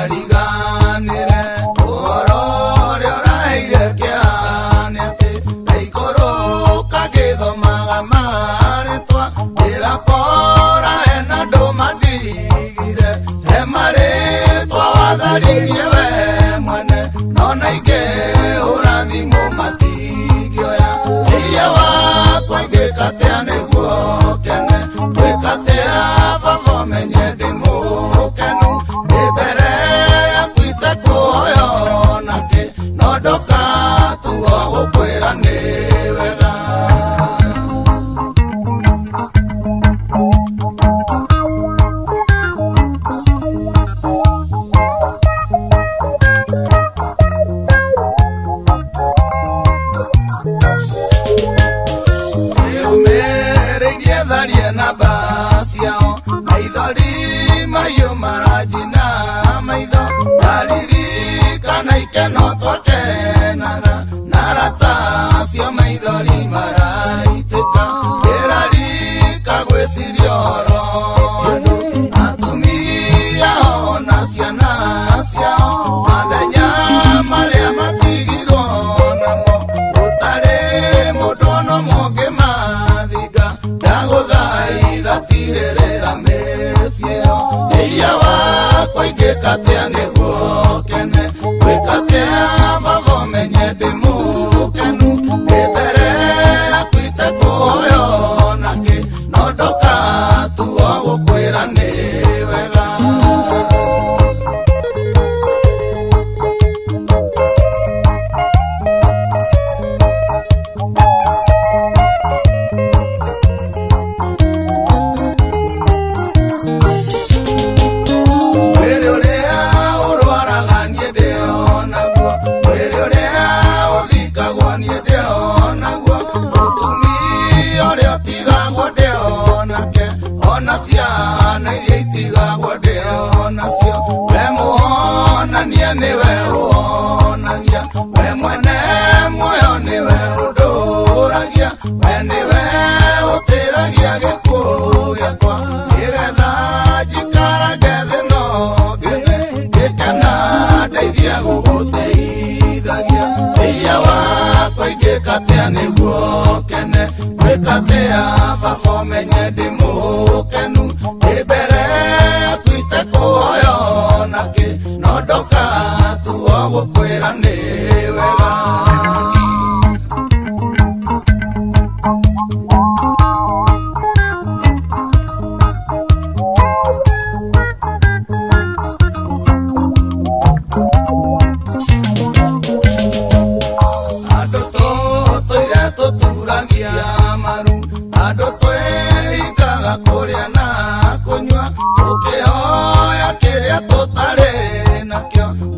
ndukariganire uhoro uria uraheire kianete naikũrũka gĩthomaga marĩtwa ndĩrakora hena andũ mandigire he marĩtwa watharirie we mwene nona ingĩ ũrathimũ matingĩoya thia wakwa ingĩkatea nĩguo kene gwĩkatea baba ũmenye ndĩ mũkenu ndĩ mbere yaku itekũhoya onakĩ no ndũkatuo gũkwĩra nĩ wega nĩũmĩrĩirie namba ciao maithori mahiũ maranjina maitho ndaririkana ikeno twakenaga na arata cio maithori maraitĩka ndĩrarika gwĩciria ũhoro andũ atumia ona ciana ciao mathenya marĩa matigirwo namo gũtarĩ mũndũ ono mũngĩ mathinga ndagũthaitha tirĩrĩra mĩciĩ ĩyo thia wakwa ingĩkatea nĩguo kene gwĩkatea baba ũmenye ndĩ mũkenu ndĩ mbere yaku itekũhoya onakĩ no ndũkatuo gũkwĩra nĩ wega mwĩrĩ ũrĩa ũrwaraga niĩ ndĩ onaguo mwĩrĩ ũrĩa ũthikagwo niĩ ndĩ onaguo mũtumia ũrĩa ũtigagwo ndĩ onake ona ciana iria itigagwo ndĩ onacio we mũhonania nĩwe ũhonagia we mwene muoyo nĩwe ũndũragia we nĩwe ũtĩragia gĩkuũ gĩakwa nĩgetha njikarange thĩ no ngene ngĩkena ndeithia gũgũteithagia thia wakwa ingĩkatea nĩguo kene gwĩkatea baba ũmenye ndĩ mũkenu ndĩ mbere yaku itekũhoya onakĩ no ndũkatuo gũkwĩra nĩ wega andũ tũtũire tũturagia maru andũ twĩikaga kũrĩa na kũnyua tũkĩhoya kĩrĩa tũtarĩ nakĩo